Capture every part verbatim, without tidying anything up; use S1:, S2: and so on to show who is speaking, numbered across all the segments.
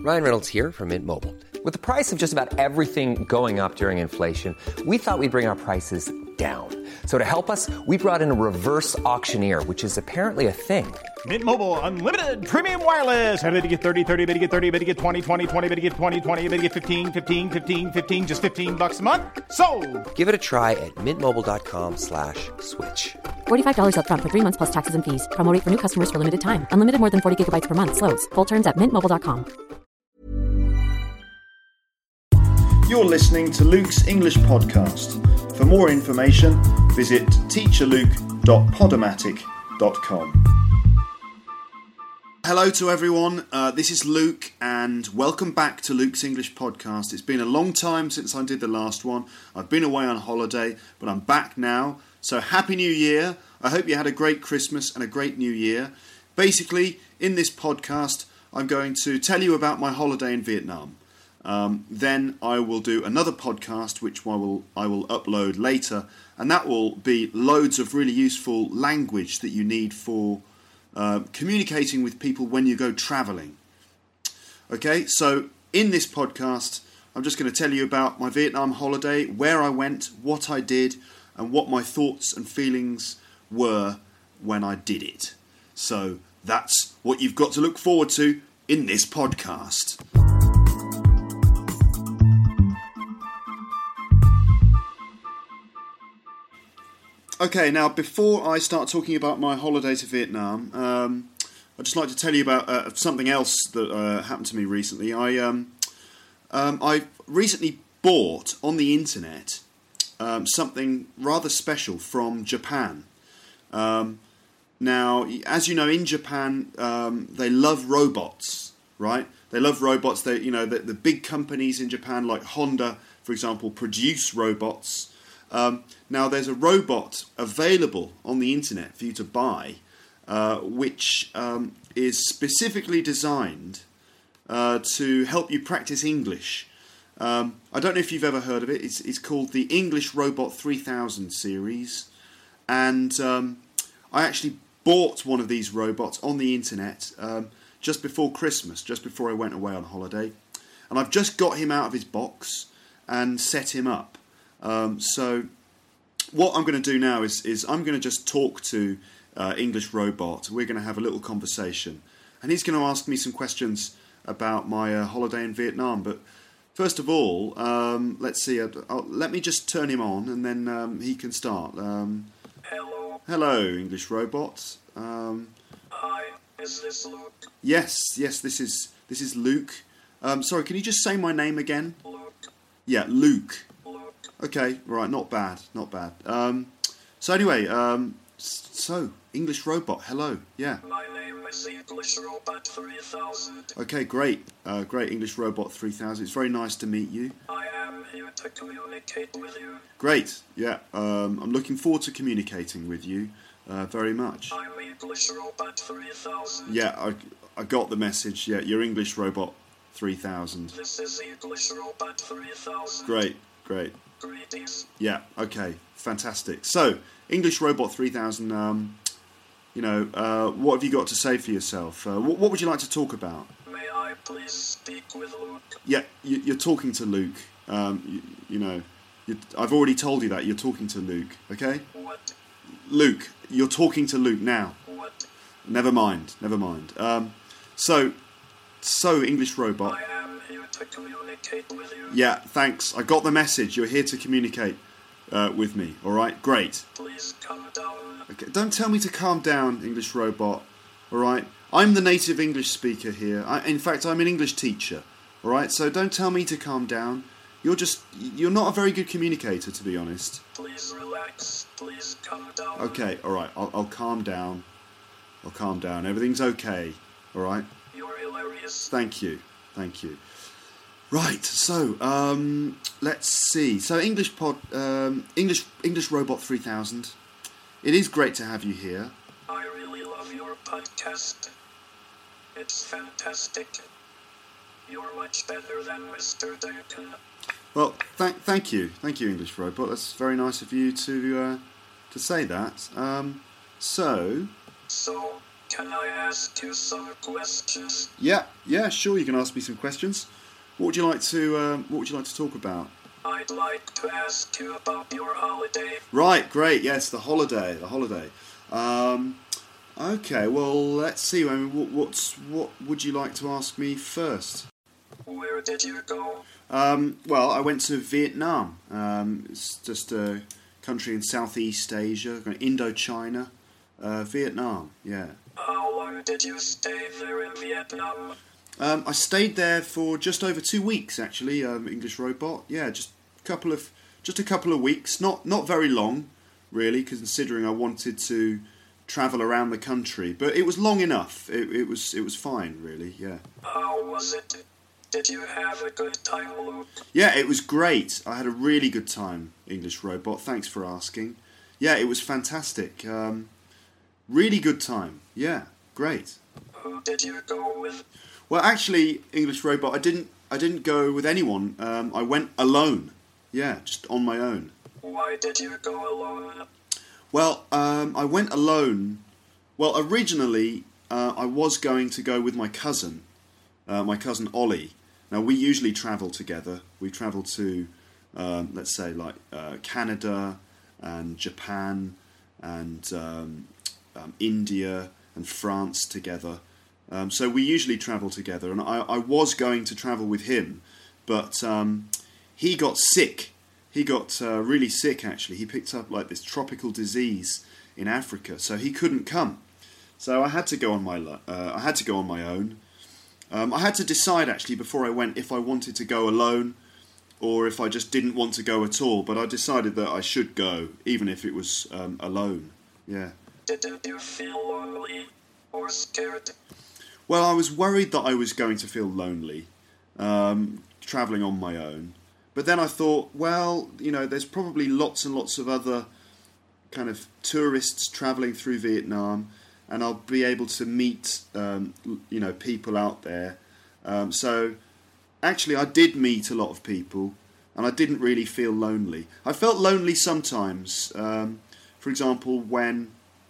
S1: Ryan Reynolds here from Mint Mobile. With the price of just about everything going up during inflation, we thought we'd bring our prices down. So to help us, we brought in a reverse auctioneer, which is apparently a thing.
S2: Mint Mobile Unlimited Premium Wireless. How to get thirty, thirty, how to get thirty, how to get twenty, twenty, twenty, how to get twenty, twenty, how to get fifteen, fifteen, fifteen, fifteen, just fifteen bucks a month? Sold!
S1: Give it a try at mintmobile.com slash switch.
S3: forty-five dollars up front for three months plus taxes and fees. Promo rate for new customers for limited time. Unlimited more than forty gigabytes per month. Slows full terms at mint mobile dot com.
S4: You're listening to Luke's English Podcast. For more information, visit teacher luke dot podomatic dot com. Hello to everyone, uh, this is Luke and welcome back to Luke's English Podcast. It's been a long time since I did the last one. I've been away on holiday, but I'm back now. So Happy New Year. I hope you had a great Christmas and a great New Year. Basically, in this podcast, I'm going to tell you about my holiday in Vietnam. Um, then I will do another podcast which I will I will upload later, and that will be loads of really useful language that you need for uh, communicating with people when you go travelling. Okay, so in this podcast I'm just going to tell you about my Vietnam holiday, where I went, what I did, and what my thoughts and feelings were when I did it. So that's what you've got to look forward to in this podcast. Okay, now before I start talking about my holiday to Vietnam, um, I'd just like to tell you about uh, something else that uh, happened to me recently. I um, um, I recently bought on the internet um, something rather special from Japan. Um, now, as you know, in Japan, um, they love robots, right? They love robots. They, you know, the, the big companies in Japan, like Honda, for example, produce robots. Um, now, there's a robot available on the internet for you to buy, uh, which um, is specifically designed uh, to help you practice English. Um, I don't know if you've ever heard of it. It's, it's called the English Robot three thousand series, and um, I actually bought one of these robots on the internet um, just before Christmas, just before I went away on holiday, and I've just got him out of his box and set him up. Um, so what I'm going to do now is, is I'm going to just talk to uh, English Robot. We're going to have a little conversation. And he's going to ask me some questions about my uh, holiday in Vietnam. But first of all, um, let's see. I'll, I'll, let me just turn him on and then um, he can start. Um,
S5: Hello.
S4: Hello, English Robot. Um,
S5: Hi, is this Luke?
S4: yes, yes, this is, this is Luke. Um, sorry, can you just say my name again?
S5: Luke.
S4: Yeah, Luke.
S5: Luke.
S4: Okay, right, not bad, not bad. Um, so anyway, um, so, English Robot, hello, yeah.
S5: My name is English Robot three thousand.
S4: Okay, great, uh, great, English Robot three thousand, it's very nice to meet you.
S5: I am here to communicate with you.
S4: Great, yeah, um, I'm looking forward to communicating with you uh, very much.
S5: I'm English Robot three thousand.
S4: Yeah, I, I got the message, yeah, you're English Robot three thousand.
S5: This is English Robot three thousand.
S4: Great, great.
S5: Greetings.
S4: Yeah, okay, fantastic. So, English Robot three thousand, um, you know, uh, what have you got to say for yourself? Uh, what, what would you like to talk about?
S5: May I please speak with Luke?
S4: Yeah, you, you're talking to Luke. Um, you, you know, you, I've already told you that. You're talking to Luke, okay?
S5: What?
S4: Luke, you're talking to Luke now.
S5: What?
S4: Never mind, never mind. Um, so, so, English Robot.
S5: I am here to communicate with you.
S4: Yeah, thanks. I got the message. You're here to communicate uh, with me, alright? Great.
S5: Please calm down.
S4: Okay, don't tell me to calm down, English Robot, alright? I'm the native English speaker here. I, in fact, I'm an English teacher, alright? So don't tell me to calm down. You're just, you're not a very good communicator, to be honest.
S5: Please relax. Please calm down.
S4: Okay, alright, I'll, I'll calm down. I'll calm down. Everything's okay, alright?
S5: You're hilarious.
S4: Thank you, thank you. Right, so um, let's see. So English pod, um, English English Robot three thousand. It is great to have you here.
S5: I really love your podcast. It's fantastic. You're much better than Mister Duncan.
S4: Well, thank thank you, thank you, English Robot. That's very nice of you to uh, to say that. Um, so.
S5: So, Can I ask you some questions?
S4: Yeah, yeah, sure. You can ask me some questions. What would you like to um, What would you like to talk about?
S5: I'd like to ask you about your holiday.
S4: Right, great. Yes, the holiday. The holiday. Um, okay. Well, let's see. I mean, what, what's what would you like to ask me first?
S5: Where did you go?
S4: Um, well, I went to Vietnam. Um, it's just a country in Southeast Asia, Indochina, uh, Vietnam. Yeah.
S5: How long did you stay there in Vietnam?
S4: Um, I stayed there for just over two weeks, actually. Um, English Robot. Yeah, just a couple of just a couple of weeks. Not not very long, really, considering I wanted to travel around the country. But it was long enough. It, it was it was fine, really. Yeah.
S5: How was it? Did you have a good time, Luke?
S4: Yeah, it was great. I had a really good time, English Robot. Thanks for asking. Yeah, it was fantastic. Um, really good time. Yeah, great.
S5: Who did you go with?
S4: Well, actually, English Robot, I didn't. I didn't go with anyone. Um, I went alone. Yeah, just on my own.
S5: Why did you go alone?
S4: Well, um, I went alone. Well, originally, uh, I was going to go with my cousin, uh, my cousin Ollie. Now, we usually travel together. We travel to, um, let's say, like uh, Canada and Japan and um, um, India and France together. Um, so we usually travel together. And I, I was going to travel with him, but um, he got sick. He got uh, really sick, actually. He picked up like this tropical disease in Africa, so he couldn't come. So I had to go on my uh, I had to go on my own. Um, I had to decide, actually, before I went, if I wanted to go alone or if I just didn't want to go at all. But I decided that I should go, even if it was um, alone. Yeah.
S5: Didn't you feel lonely or scared?
S4: Well, I was worried that I was going to feel lonely, um, travelling on my own. But then I thought, well, you know, there's probably lots and lots of other kind of tourists travelling through Vietnam, and I'll be able to meet, um, you know, people out there. Um, so, actually, I did meet a lot of people, and I didn't really feel lonely. I felt lonely sometimes. Um, for example, when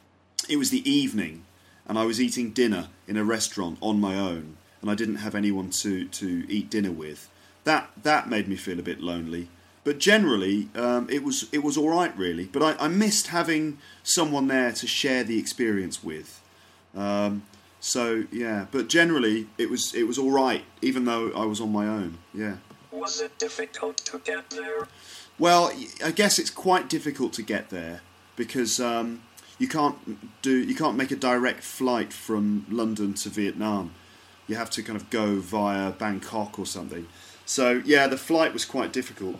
S4: it was the evening, and I was eating dinner in a restaurant on my own, and I didn't have anyone to, to eat dinner with. That that made me feel a bit lonely. But generally, um, it was it was all right, really. But I, I missed having someone there to share the experience with. Um, so yeah, but generally, it was it was all right, even though I was on my own. Yeah.
S5: Was it difficult to get there?
S4: Well, I guess it's quite difficult to get there because um, you can't do you can't make a direct flight from London to Vietnam. You have to kind of go via Bangkok or something. So yeah, the flight was quite difficult.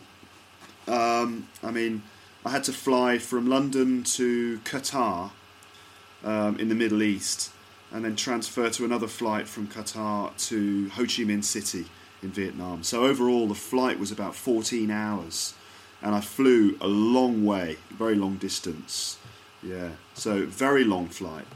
S4: Um, I mean, I had to fly from London to Qatar um, in the Middle East, and then transfer to another flight from Qatar to Ho Chi Minh City in Vietnam. So overall, the flight was about fourteen hours, and I flew a long way, very long distance. Yeah, so very long flight.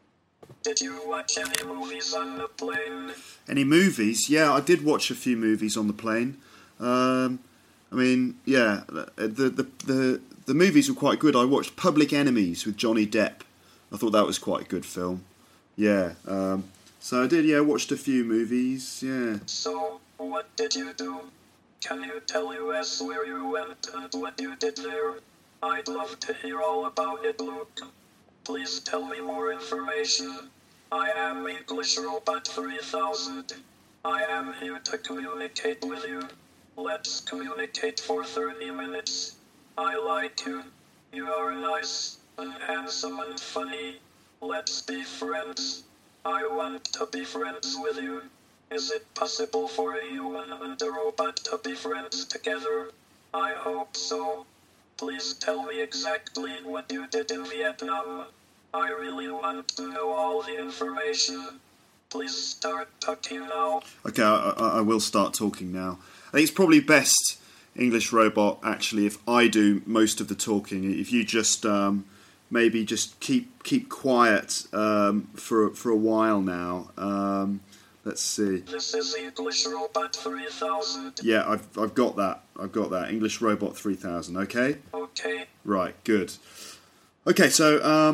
S5: Did you watch any movies on the plane?
S4: Any movies? Yeah, I did watch a few movies on the plane. Um, I mean, yeah, the, the the the movies were quite good. I watched Public Enemies with Johnny Depp. I thought that was quite a good film. Yeah, um, so I did. Yeah, watched a few movies. Yeah.
S5: So, what did you do? Can you tell us where you went and what you did there? I'd love to hear all about it, Luke. Please tell me more information. I am English Robot three thousand. I am here to communicate with you. Let's communicate for thirty minutes. I like you. You are nice and handsome and funny. Let's be friends. I want to be friends with you. Is it possible for a human and a robot to be friends together? I hope so. Please tell me exactly what you did in Vietnam. I really want to know all the information. Please start talking now.
S4: Okay, I, I, I will start talking now. I think it's probably best, English Robot, actually, if I do most of the talking. If you just um, maybe just keep keep quiet um, for for a while now. Um, let's see.
S5: This is English Robot three thousand.
S4: Yeah, I've I've got that. I've got that. English Robot three thousand. Okay.
S5: Okay.
S4: Right. Good. Okay. So um,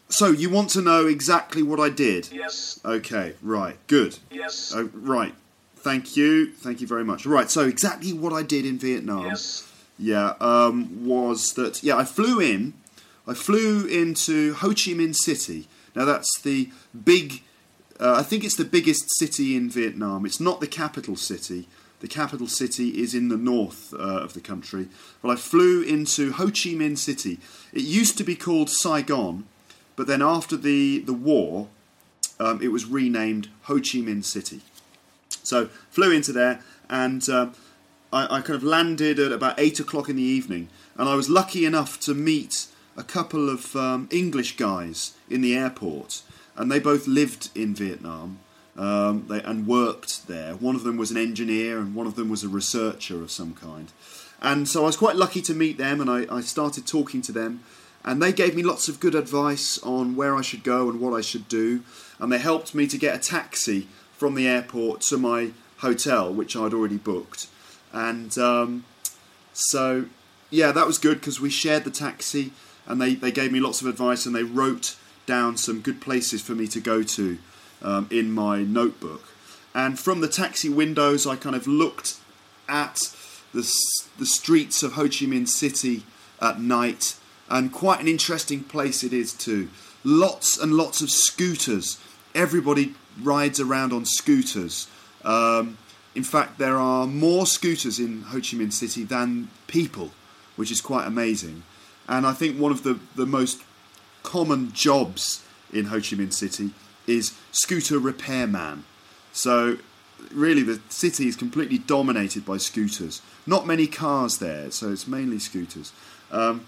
S4: So, you want to know exactly what I did?
S5: Yes.
S4: Okay, right, good.
S5: Yes.
S4: Oh, right, thank you, thank you very much. Right, so exactly what I did in Vietnam,
S5: Yes.
S4: yeah, um, was that, yeah, I flew in, I flew into Ho Chi Minh City. Now, that's the big, uh, I think it's the biggest city in Vietnam. It's not the capital city. The capital city is in the north uh, of the country. But I flew into Ho Chi Minh City. It used to be called Saigon, but then after the, the war, um, it was renamed Ho Chi Minh City. So, flew into there, and um, I, I kind of landed at about eight o'clock in the evening, and I was lucky enough to meet a couple of um, English guys in the airport, and they both lived in Vietnam. Um, they, and worked there. One of them was an engineer and one of them was a researcher of some kind. And so I was quite lucky to meet them, and I, I started talking to them, and they gave me lots of good advice on where I should go and what I should do, and they helped me to get a taxi from the airport to my hotel, which I'd already booked. And um, so, yeah, that was good because we shared the taxi, and they, they gave me lots of advice, and they wrote down some good places for me to go to Um, in my notebook. And from the taxi windows I kind of looked at the, the streets of Ho Chi Minh City at night, and quite an interesting place it is too. Lots and lots of scooters. Everybody rides around on scooters. Um, in fact, there are more scooters in Ho Chi Minh City than people, which is quite amazing. And I think one of the, the most common jobs in Ho Chi Minh City is scooter repairman. So really the city is completely dominated by scooters. Not many cars there, so it's mainly scooters. Um,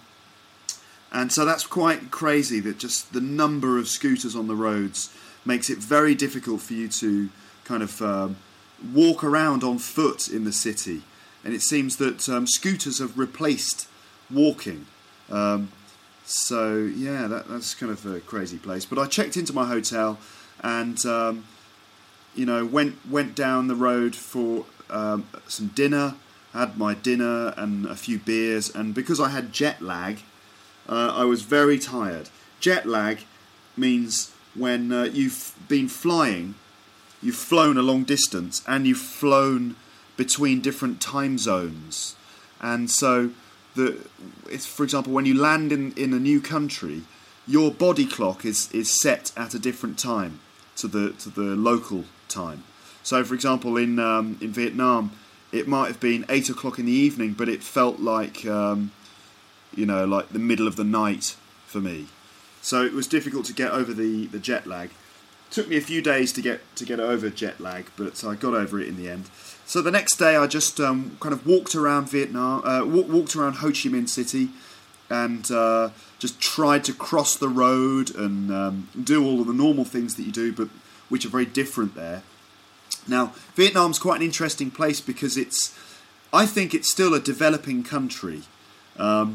S4: and so that's quite crazy that just the number of scooters on the roads makes it very difficult for you to kind of um, walk around on foot in the city. And it seems that um, scooters have replaced walking. Um, So, yeah, that, that's kind of a crazy place. But I checked into my hotel and, um, you know, went went down the road for um, some dinner, had my dinner and a few beers. And because I had jet lag, uh, I was very tired. Jet lag means when uh, you've been flying, you've flown a long distance and you've flown between different time zones. And so the it's, for example, when you land in, in a new country, your body clock is, is set at a different time to the to the local time. So, for example, in um, in Vietnam, it might have been eight o'clock in the evening, but it felt like um, you know, like the middle of the night for me. So it was difficult to get over the, the jet lag. It took me a few days to get to get over jet lag, but I got over it in the end. So the next day, I just um, kind of walked around Vietnam, uh, w- walked around Ho Chi Minh City, and uh, just tried to cross the road and um, do all of the normal things that you do, but which are very different there. Now, Vietnam's quite an interesting place because it's, I think it's still a developing country. Um,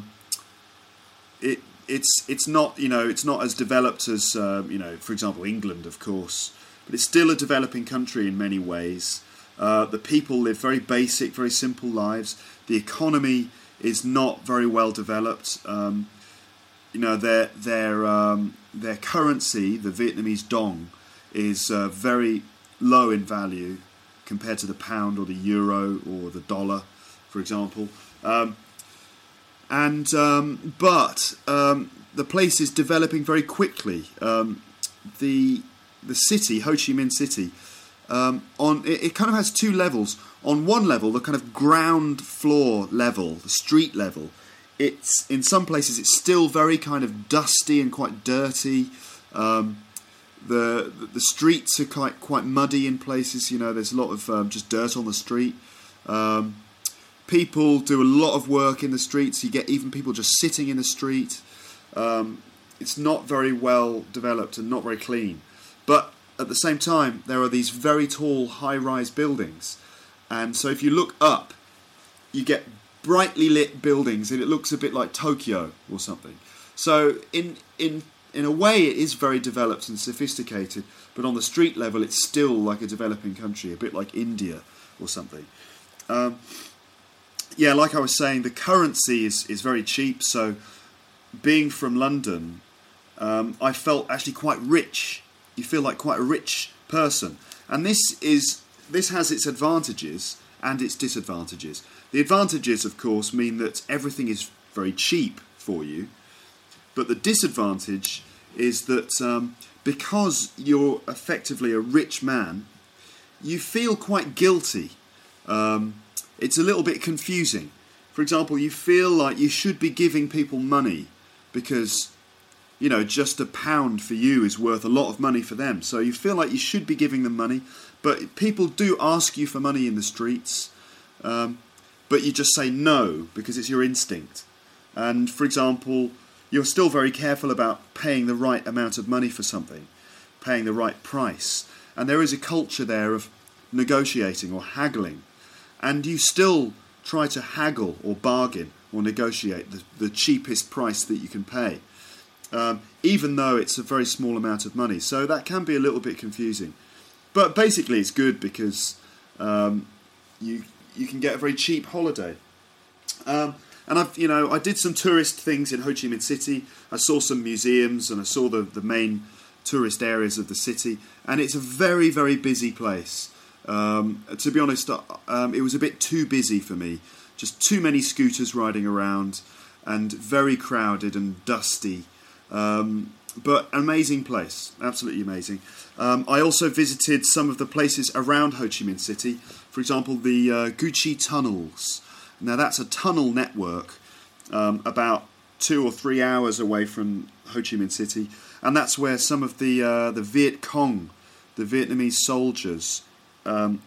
S4: it it's it's not you know it's not as developed as uh, you know for example England, of course, but it's still a developing country in many ways. Uh, the people live very basic, very simple lives. The economy is not very well developed. Um, you know, their their um, their currency, the Vietnamese dong, is uh, very low in value compared to the pound or the euro or the dollar, for example. Um, and um, but um, the place is developing very quickly. Um, the the city, Ho Chi Minh City. Um, on it, it kind of has two levels. On one level, the kind of ground floor level, the street level, it's in some places it's still very kind of dusty and quite dirty. Um, the the streets are quite quite muddy in places. You know, there's a lot of um, just dirt on the street. Um, people do a lot of work in the streets. You get even people just sitting in the street. Um, it's not very well developed and not very clean, but at the same time, there are these very tall, high-rise buildings. And so if you look up, you get brightly lit buildings, and it looks a bit like Tokyo or something. So in in in a way, it is very developed and sophisticated, but on the street level, it's still like a developing country, a bit like India or something. Um, yeah, like I was saying, the currency is, is very cheap. So being from London, um, I felt actually quite rich. You feel like quite a rich person. And this is this has its advantages and its disadvantages. The advantages, of course, mean that everything is very cheap for you. But the disadvantage is that um, because you're effectively a rich man, you feel quite guilty. Um, it's a little bit confusing. For example, you feel like you should be giving people money because, you know, just a pound for you is worth a lot of money for them. So you feel like you should be giving them money, but people do ask you for money in the streets, um, but you just say no because it's your instinct. And, for example, you're still very careful about paying the right amount of money for something, paying the right price. And there is a culture there of negotiating or haggling. And you still try to haggle or bargain or negotiate the, the cheapest price that you can pay, um, even though it's a very small amount of money. So that can be a little bit confusing. But basically it's good because um, you you can get a very cheap holiday. Um, and I've you know I did some tourist things in Ho Chi Minh City. I saw some museums and I saw the, the main tourist areas of the city. And it's a very, very busy place. Um, to be honest, um, it was a bit too busy for me. Just too many scooters riding around and very crowded and dusty. Um, but amazing place, absolutely amazing. Um, I also visited some of the places around Ho Chi Minh City. For example, the uh, Gucci tunnels. Now that's a tunnel network um, about two or three hours away from Ho Chi Minh City. And that's where some of the, uh, the Viet Cong, the Vietnamese soldiers, Um,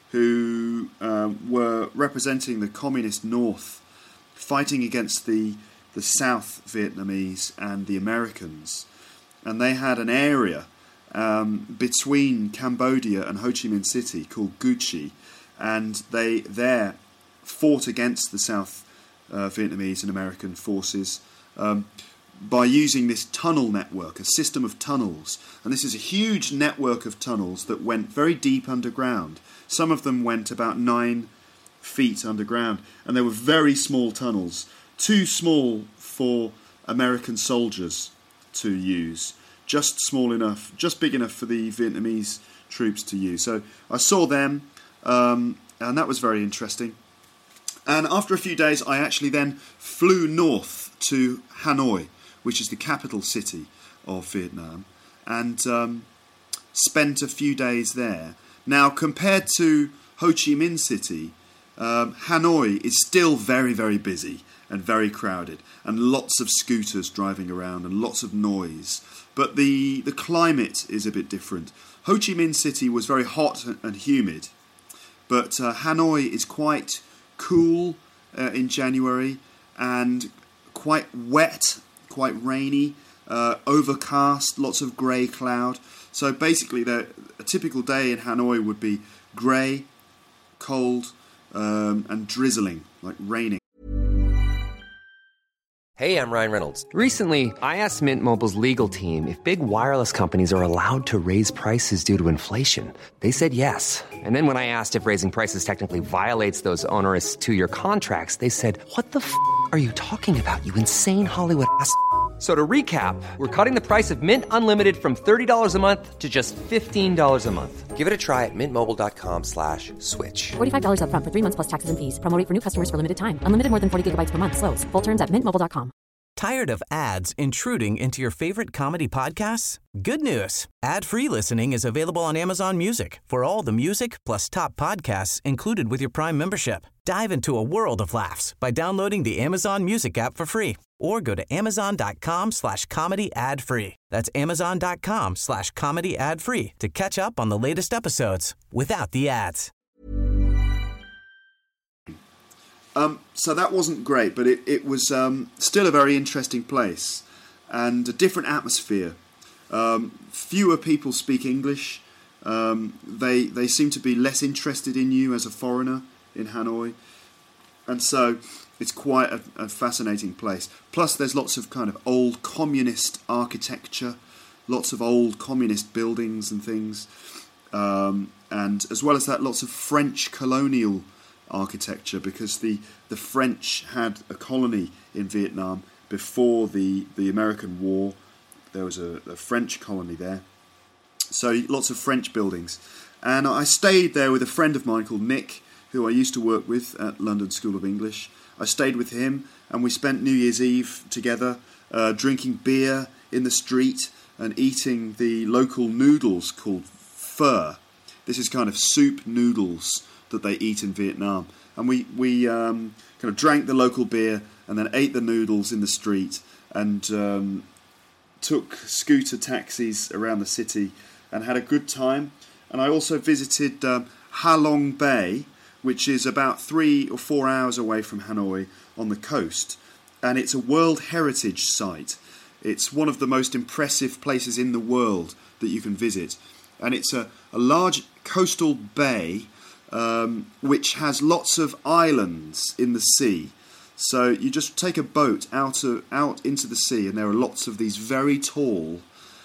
S4: who um, were representing the communist North, fighting against the the South Vietnamese and the Americans, and they had an area um, between Cambodia and Ho Chi Minh City called Gucci, and they there fought against the South uh, Vietnamese and American forces um, by using this tunnel network, a system of tunnels. And this is a huge network of tunnels that went very deep underground. Some of them went about nine feet underground, and they were very small tunnels, too small for American soldiers to use, just small enough, just big enough for the Vietnamese troops to use. So I saw them, um, and that was very interesting. And after a few days, I actually then flew north to Hanoi, which is the capital city of Vietnam, and um, spent a few days there. Now, compared to Ho Chi Minh City, um, Hanoi is still very, very busy and very crowded, and lots of scooters driving around and lots of noise. But the, the climate is a bit different. Ho Chi Minh City was very hot and humid, but uh, Hanoi is quite cool uh, in January and quite wet, quite rainy, uh, overcast, lots of grey cloud. So basically, the, a typical day in Hanoi would be grey, cold, um, and drizzling, like raining.
S1: Hey, I'm Ryan Reynolds. Recently, I asked Mint Mobile's legal team if big wireless companies are allowed to raise prices due to inflation. They said yes. And then when I asked if raising prices technically violates those onerous two-year contracts, they said, "What the f*** are you talking about, you insane Hollywood ass?" So to recap, we're cutting the price of Mint Unlimited from thirty dollars a month to just fifteen dollars a month. Give it a try at mintmobile.com slash switch.
S3: forty-five dollars up front for three months plus taxes and fees. Promo rate for new customers for limited time. Unlimited more than forty gigabytes per month. Slows full terms at mint mobile dot com.
S6: Tired of ads intruding into your favorite comedy podcasts? Good news. Ad-free listening is available on Amazon Music for all the music plus top podcasts included with your Prime membership. Dive into a world of laughs by downloading the Amazon Music app for free or go to amazon.com slash comedy ad free. That's amazon.com slash comedy ad free to catch up on the latest episodes without the ads.
S4: Um, so that wasn't great, but it, it was um, still a very interesting place and a different atmosphere. Um, fewer people speak English. Um, they they seem to be less interested in you as a foreigner in Hanoi. And so it's quite a, a fascinating place. Plus there's lots of kind of old communist architecture, lots of old communist buildings and things. Um, and as well as that, lots of French colonial architecture, because the, the French had a colony in Vietnam before the, the American War, there was a, a French colony there. So lots of French buildings. And I stayed there with a friend of mine called Nick, who I used to work with at London School of English. I stayed with him, and we spent New Year's Eve together, uh, drinking beer in the street and eating the local noodles called pho. This is kind of soup noodles that they eat in Vietnam. And we, we um, kind of drank the local beer and then ate the noodles in the street and um, took scooter taxis around the city and had a good time. And I also visited um, Ha Long Bay, which is about three or four hours away from Hanoi on the coast. And it's a World Heritage Site. It's one of the most impressive places in the world that you can visit. And it's a, a large coastal bay um, which has lots of islands in the sea. So you just take a boat out, of, out into the sea, and there are lots of these very tall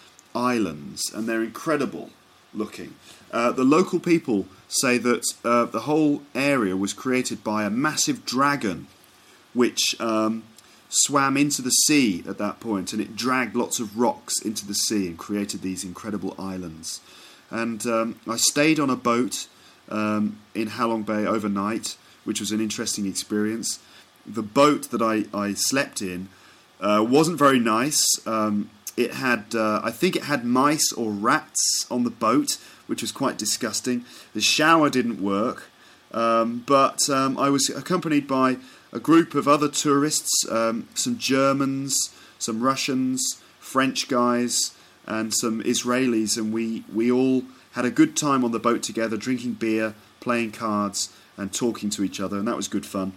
S4: islands, and they're incredible looking. Uh, the local people say that uh, the whole area was created by a massive dragon which um, swam into the sea at that point, and it dragged lots of rocks into the sea and created these incredible islands. And um, I stayed on a boat um, in Ha Long Bay overnight, which was an interesting experience. The boat that I, I slept in uh, wasn't very nice. Um, it had, uh, I think it had mice or rats on the boat, which was quite disgusting. The shower didn't work, um, but um, I was accompanied by a group of other tourists, um, some Germans, some Russians, French guys, and some Israelis, and we, we all had a good time on the boat together, drinking beer, playing cards, and talking to each other, and that was good fun.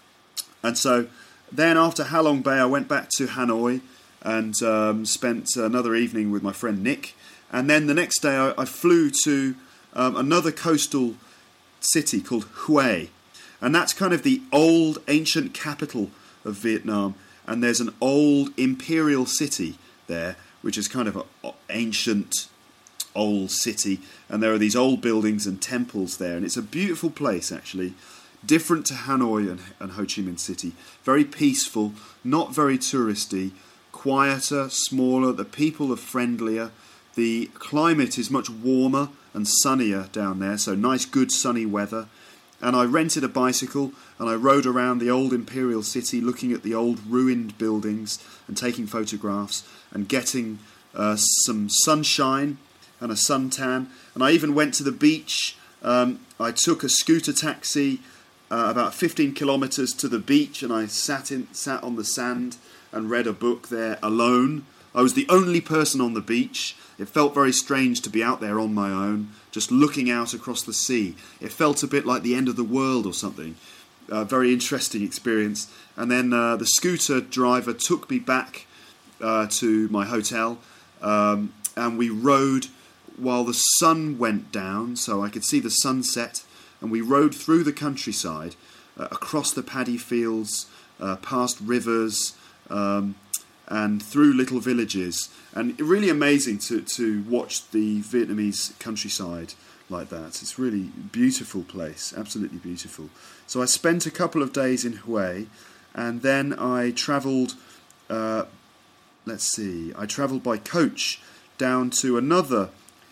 S4: And so then after Ha Long Bay, I went back to Hanoi and um, spent another evening with my friend Nick. And then the next day I, I flew to um, another coastal city called Hue. And that's kind of the old ancient capital of Vietnam. And there's an old imperial city there, which is kind of an ancient old city. And there are these old buildings and temples there. And it's a beautiful place, actually. Different to Hanoi and, and Ho Chi Minh City. Very peaceful, not very touristy, quieter, smaller. The people are friendlier. The climate is much warmer and sunnier down there, so nice, good, sunny weather. And I rented a bicycle and I rode around the old imperial city looking at the old ruined buildings and taking photographs and getting uh, some sunshine and a suntan. And I even went to the beach. Um, I took a scooter taxi uh, about fifteen kilometres to the beach, and I sat in, sat on the sand and read a book there alone. I was the only person on the beach. It felt very strange to be out there on my own, just looking out across the sea. It felt a bit like the end of the world or something. A very interesting experience. And then uh, the scooter driver took me back uh, to my hotel, um, and we rode while the sun went down, so I could see the sunset, and we rode through the countryside, uh, across the paddy fields, uh, past rivers, um, and through little villages. And really amazing to, to watch the Vietnamese countryside like that. It's a really beautiful place, absolutely beautiful. So I spent a couple of days in Hue, and then I travelled, uh, let's see, I travelled by coach down to another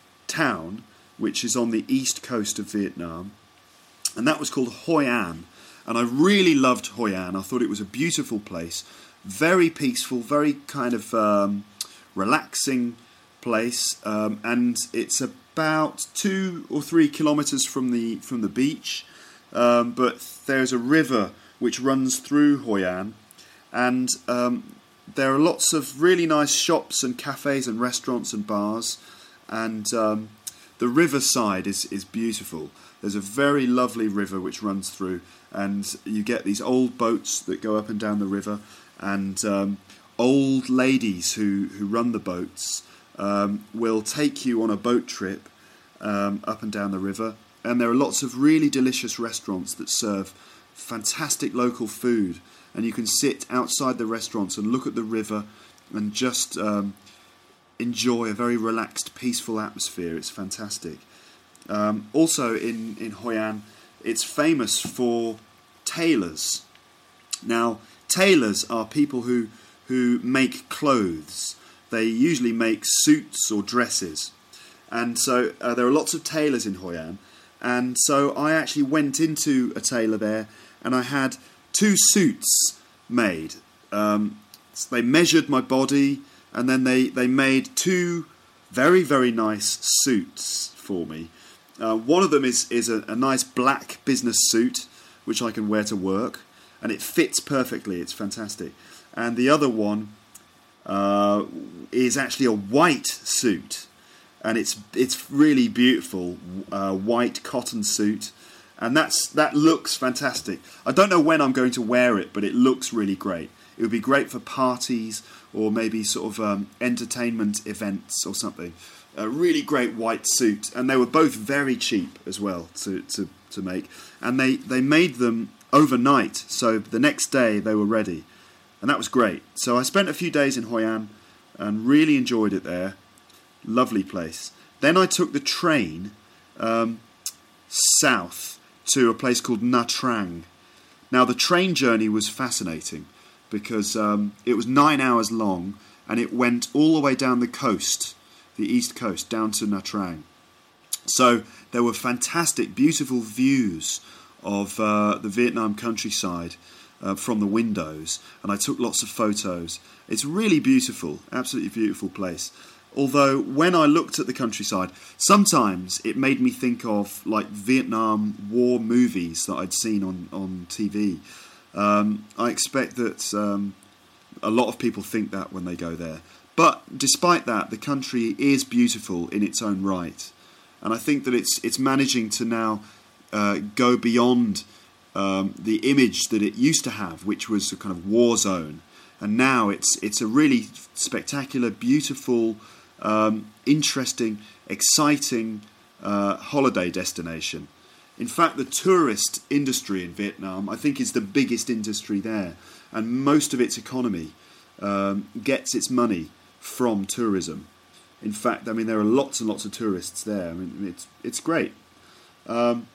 S4: town which is on the east coast of Vietnam, and that was called Hoi An. And I really loved Hoi An. I thought it was a beautiful place, very peaceful, very kind of um, relaxing place, um, and it's about two or three kilometres from the from the beach, um, but there's a river which runs through Hoi An, and um, there are lots of really nice shops and cafes and restaurants and bars, and um, the riverside is, is beautiful. There's a very lovely river which runs through, and you get these old boats that go up and down the river, and um, old ladies who, who run the boats um, will take you on a boat trip um, up and down the river, and there are lots of really delicious restaurants that serve fantastic local food, and you can sit outside the restaurants and look at the river and just um, enjoy a very relaxed, peaceful atmosphere. It's fantastic. Um, also in, in Hoi An, it's famous for tailors. Now, tailors are people who, who make clothes. they usually make suits or dresses. And so uh, there are lots of tailors in Hoi An. And so I actually went into a tailor there and I had two suits made. Um, so they measured my body and then they, they made two very, very nice suits for me. Uh, one of them is, is a, a nice black business suit, which I can wear to work. And it fits perfectly. It's fantastic. And the other one uh, is actually a white suit. And it's it's really beautiful, uh, white cotton suit, and that's that looks fantastic. I don't know when I'm going to wear it, but it looks really great. It would be great for parties or maybe sort of um, entertainment events or something. A really great white suit, and they were both very cheap as well to to, to make. And they, they made them overnight, so the next day they were ready, and that was great. So I spent a few days in Hoi An and really enjoyed it there. Lovely place. Then I took the train um, south to a place called Nha Trang. Now the train journey was fascinating because um, it was nine hours long and it went all the way down the coast, the east coast, down to Nha Trang. So there were fantastic, beautiful views of uh, the Vietnam countryside uh, from the windows, and I took lots of photos. It's really beautiful, absolutely beautiful place. Although when I looked at the countryside, sometimes it made me think of like Vietnam War movies that I'd seen on, on T V. Um, I expect that um, a lot of people think that when they go there. But despite that, the country is beautiful in its own right. And I think that it's it's managing to now uh, go beyond um, the image that it used to have, which was a kind of war zone. And now it's it's a really spectacular, beautiful, um, interesting, exciting uh, holiday destination. In fact, the tourist industry in Vietnam, I think, is the biggest industry there. And most of its economy um, gets its money from tourism. In fact, I mean, there are lots and lots of tourists there. I mean, it's it's great. Um,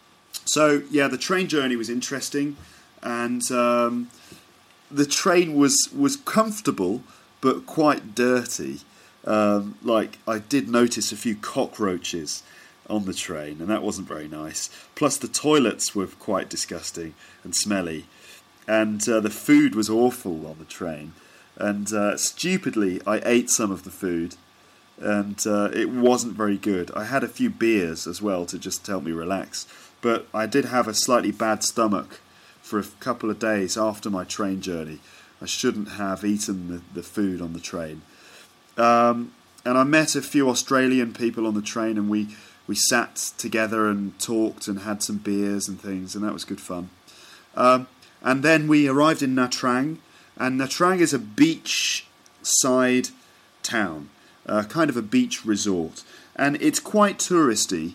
S4: so, yeah, the train journey was interesting. And um, the train was, was comfortable, but quite dirty. Um, like, I did notice a few cockroaches on the train, and that wasn't very nice. Plus, the toilets were quite disgusting and smelly. And uh, the food was awful on the train. And uh, stupidly, I ate some of the food. And uh, it wasn't very good. I had a few beers as well to just help me relax. But I did have a slightly bad stomach for a couple of days after my train journey. I shouldn't have eaten the, the food on the train. Um, and I met a few Australian people on the train, and we, we sat together and talked and had some beers and things, and that was good fun. Um, and then we arrived in Nha Trang, and Nha Trang is a beachside town. Uh, kind of a beach resort, and it's quite touristy,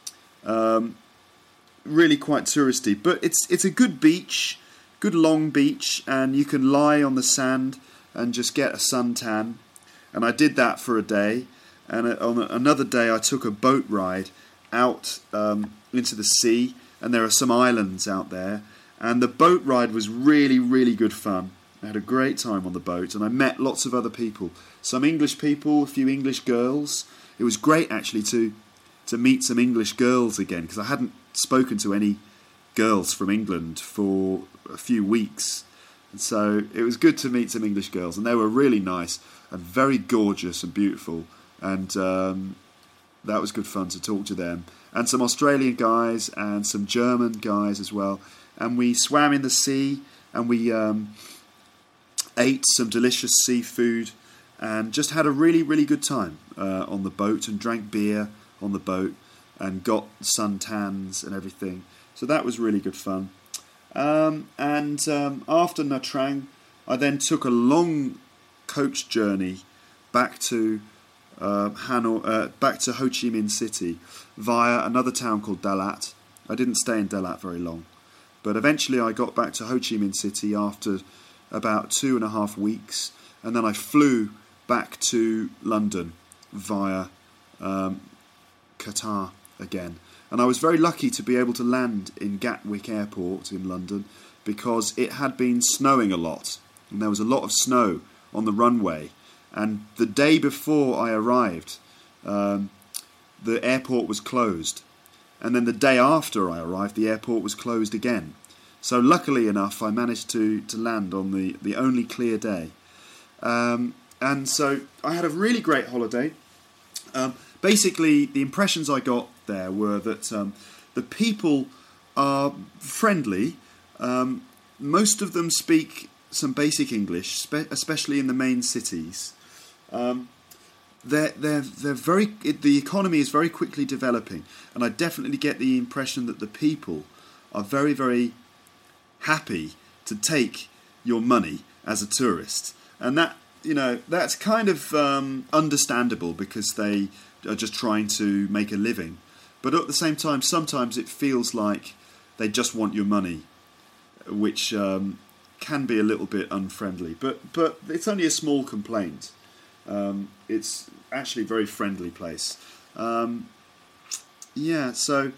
S4: um, really quite touristy, but it's it's a good beach, good long beach, and you can lie on the sand and just get a suntan, and I did that for a day, and on another day I took a boat ride out um, into the sea, and there are some islands out there, and the boat ride was really, really good fun. I had a great time on the boat, and I met lots of other people. Some English people, a few English girls. It was great, actually, to to meet some English girls again, because I hadn't spoken to any girls from England for a few weeks. And so it was good to meet some English girls, and they were really nice and very gorgeous and beautiful. And um, that was good fun to talk to them. And some Australian guys and some German guys as well. And we swam in the sea, and we... Um, ate some delicious seafood and just had a really, really good time uh, on the boat, and drank beer on the boat and got suntans and everything. So that was really good fun. Um, and um, after Nha Trang, I then took a long coach journey back to uh, Hanoi, uh, back to Ho Chi Minh City via another town called Dalat. I didn't stay in Dalat very long, but eventually I got back to Ho Chi Minh City after about two and a half weeks, and then I flew back to London via um, Qatar again. And I was very lucky to be able to land in Gatwick Airport in London, because it had been snowing a lot, and there was a lot of snow on the runway, And the day before I arrived, um, the airport was closed. And then the day after I arrived, the airport was closed again. So luckily enough, I managed to, to land on the, the only clear day. Um, and so I had a really great holiday. Um, basically, the impressions I got there were that um, the people are friendly. Um, most of them speak some basic English, spe- especially in the main cities. Um, they're, they're, they're very, it, the economy is very quickly developing, and I definitely get the impression that the people are very, very happy to take your money as a tourist. And that, you know, that's kind of um, understandable because they are just trying to make a living. But at the same time, sometimes it feels like they just want your money, which um, can be a little bit unfriendly. But, but it's only a small complaint. Um, it's actually a very friendly place. Um, yeah, so,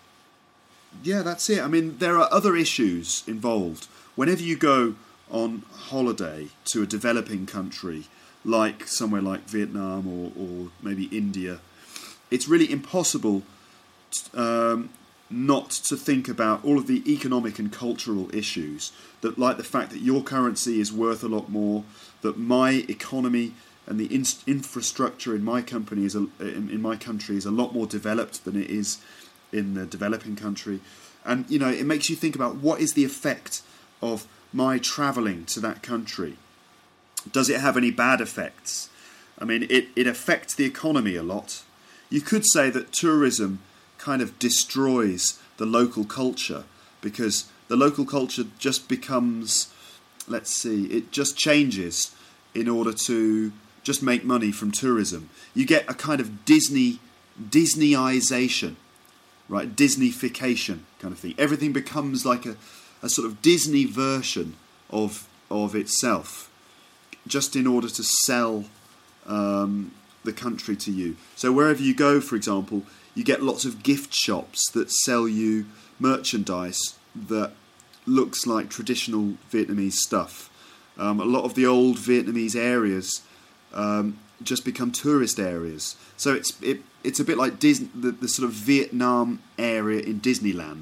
S4: yeah, that's it. I mean, there are other issues involved. Whenever you go on holiday to a developing country, like somewhere like Vietnam or, or maybe India, it's really impossible to, um, not to think about all of the economic and cultural issues, that like the fact that your currency is worth a lot more, that my economy and the in- infrastructure in my company is a, in, in my country is a lot more developed than it is in the developing country. And, you know, it makes you think about what is the effect of my travelling to that country. Does it have any bad effects? I mean, it, it affects the economy a lot. You could say that tourism kind of destroys the local culture, because the local culture just becomes, let's see, it just changes in order to just make money from tourism. You get a kind of Disney, Disneyization, right? Disneyfication kind of thing. Everything becomes like a, a sort of Disney version of of itself, just in order to sell um, the country to you. So wherever you go, for example, you get lots of gift shops that sell you merchandise that looks like traditional Vietnamese stuff. Um, a lot of the old Vietnamese areas um, just become tourist areas. So it's it it's a bit like Disney, the, the sort of Vietnam area in Disneyland.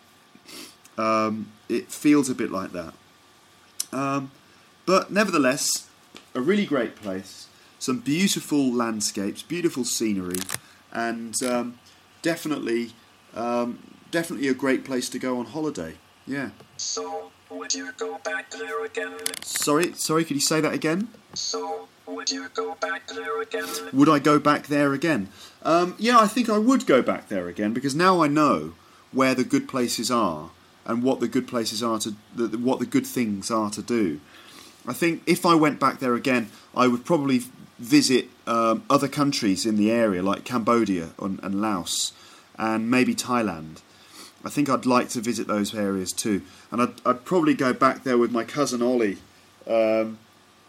S4: Um, it feels a bit like that. Um, but nevertheless, a really great place. Some beautiful landscapes, beautiful scenery, and um, definitely, um, definitely a great place to go on holiday. Yeah.
S5: So, would you go back there again?
S4: Sorry, sorry. Could you say that again?
S5: So, would you go back there again?
S4: Would I go back there again? Um, yeah, I think I would go back there again, because now I know where the good places are and what the good places are to, the, what the good things are to do. I think if I went back there again, I would probably visit um, other countries in the area, like Cambodia and, and Laos, and maybe Thailand. I think I'd like to visit those areas too, and I'd, I'd probably go back there with my cousin Ollie. Um,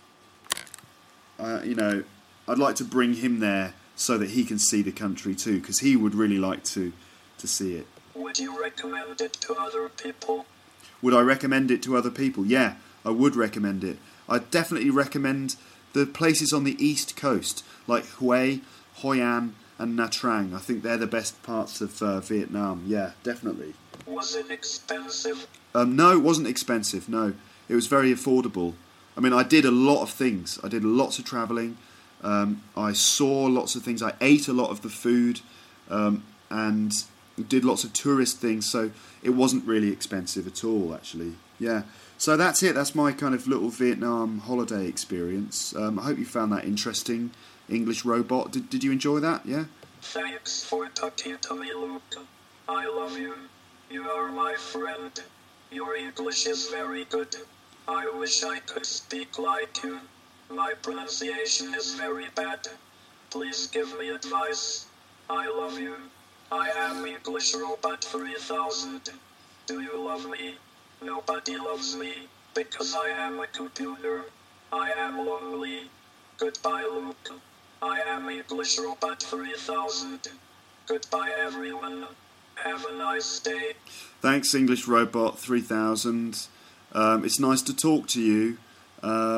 S4: uh, you know, I'd like to bring him there so that he can see the country too, because he would really like to to see it.
S5: Would you recommend it to other people?
S4: Would I recommend it to other people? Yeah, I would recommend it. I'd definitely recommend the places on the east coast, like Hue, Hoi An, and Nha Trang. I think they're the best parts of uh, Vietnam. Yeah, definitely.
S5: Was it expensive?
S4: Um, no, it wasn't expensive. No, it was very affordable. I mean, I did a lot of things. I did lots of travelling. Um, I saw lots of things. I ate a lot of the food, um, and did lots of tourist things. So it wasn't really expensive at all, actually. Yeah. So that's it. That's my kind of little Vietnam holiday experience. Um, I hope you found that interesting. English Robot. Did Did you enjoy that? Yeah.
S5: Thanks for talking to me, Luke. I love you. You are my friend. Your English is very good. I wish I could speak like you. My pronunciation is very bad. Please give me advice. I love you. I am English Robot three thousand. Do you love me? Nobody loves me, because I am a computer. I am lonely. Goodbye, Luke. I am English Robot three thousand. Goodbye, everyone. Have a nice day.
S4: Thanks, English Robot three thousand. Um, it's nice to talk to you. Um,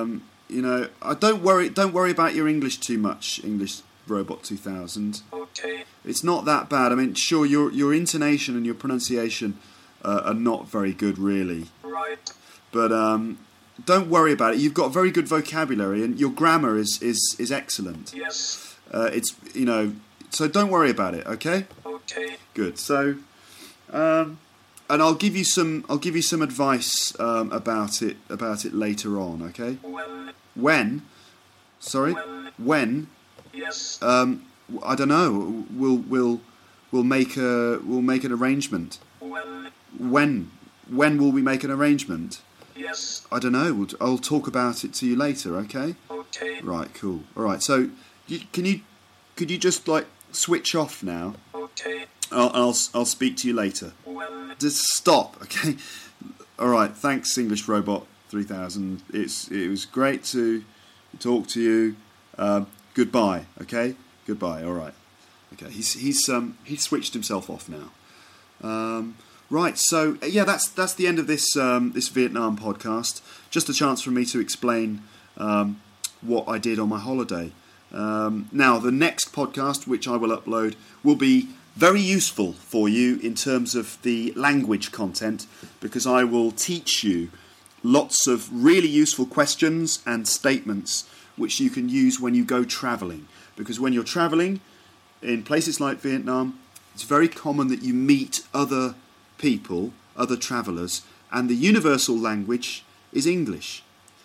S4: you know, I don't worry. Don't worry about your English too much, English Robot two thousand.
S5: Okay.
S4: It's not that bad. I mean, sure, your your intonation and your pronunciation uh, are not very good, really.
S5: Right.
S4: But um, don't worry about it. You've got very good vocabulary, and your grammar is is, is excellent.
S5: Yes.
S4: Uh, it's you know, so don't worry about it. Okay.
S5: Okay.
S4: Good. So, um, and I'll give you some I'll give you some advice um, about it about it later on. Okay.
S5: When?
S4: When? Sorry.
S5: When?
S4: When?
S5: Yes.
S4: Um, I don't know. We'll we'll we'll make a we'll make an arrangement.
S5: When?
S4: When? When will we make an arrangement?
S5: Yes.
S4: I don't know. We'll, I'll talk about it to you later. Okay.
S5: Okay.
S4: Right. Cool. All right. So, you, can you could you just like switch off now?
S5: Okay.
S4: I'll I'll I'll speak to you later.
S5: When?
S4: Just stop. Okay. All right. Thanks, English Robot three thousand. It's it was great to talk to you. Um, goodbye. Okay. Goodbye. All right. Okay. He's he's um he's switched himself off now. Um. Right, so yeah, that's that's the end of this um, this Vietnam podcast. Just a chance for me to explain um, what I did on my holiday. Um, now, the next podcast, which I will upload, will be very useful for you in terms of the language content, because I will teach you lots of really useful questions and statements which you can use when you go travelling. Because when you're travelling in places like Vietnam, it's very common that you meet other people, other travellers, and the universal language is English.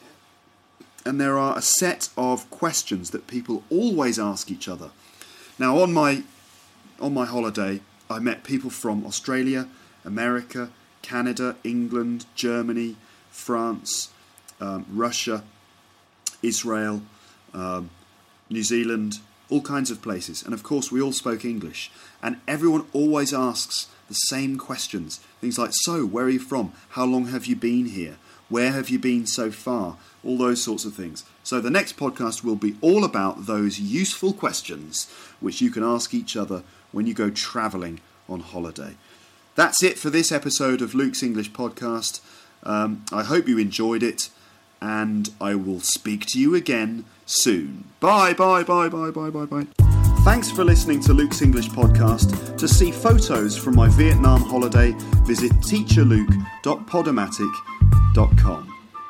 S4: And there are a set of questions that people always ask each other. Now, on my on my holiday, I met people from Australia, America, Canada, England, Germany, France, um, Russia, Israel, um, New Zealand, all kinds of places. And of course, we all spoke English. And everyone always asks the same questions. Things like, so, where are you from? How long have you been here? Where have you been so far? All those sorts of things. So the next podcast will be all about those useful questions which you can ask each other when you go travelling on holiday. That's it for this episode of Luke's English Podcast. Um, I hope you enjoyed it, and I will speak to you again soon. Bye, bye, bye, bye, bye, bye, bye. Thanks for listening to Luke's English Podcast. To see photos from my Vietnam holiday, visit teacher luke dot podomatic dot com.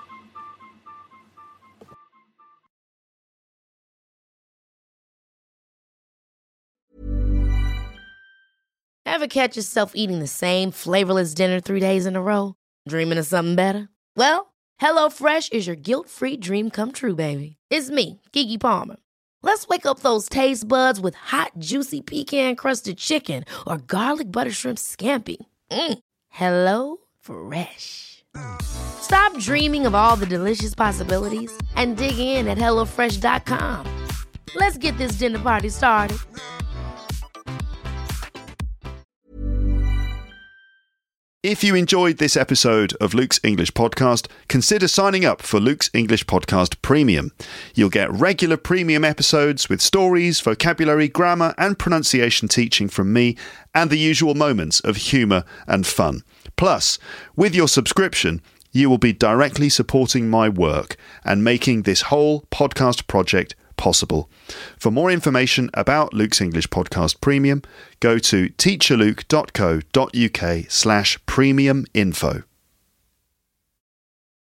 S7: Ever catch yourself eating the same flavorless dinner three days in a row? Dreaming of something better? Well, HelloFresh is your guilt-free dream come true, baby. It's me, Keke Palmer. Let's wake up those taste buds with hot, juicy pecan-crusted chicken or garlic butter shrimp scampi. Mm. Hello Fresh. Stop dreaming of all the delicious possibilities and dig in at hello fresh dot com. Let's get this dinner party started.
S8: If you enjoyed this episode of Luke's English Podcast, consider signing up for Luke's English Podcast Premium. You'll get regular premium episodes with stories, vocabulary, grammar and pronunciation teaching from me, and the usual moments of humour and fun. Plus, with your subscription, you will be directly supporting my work and making this whole podcast project possible. For more information about Luke's English Podcast Premium, go to teacher luke dot co dot uk slash premium info.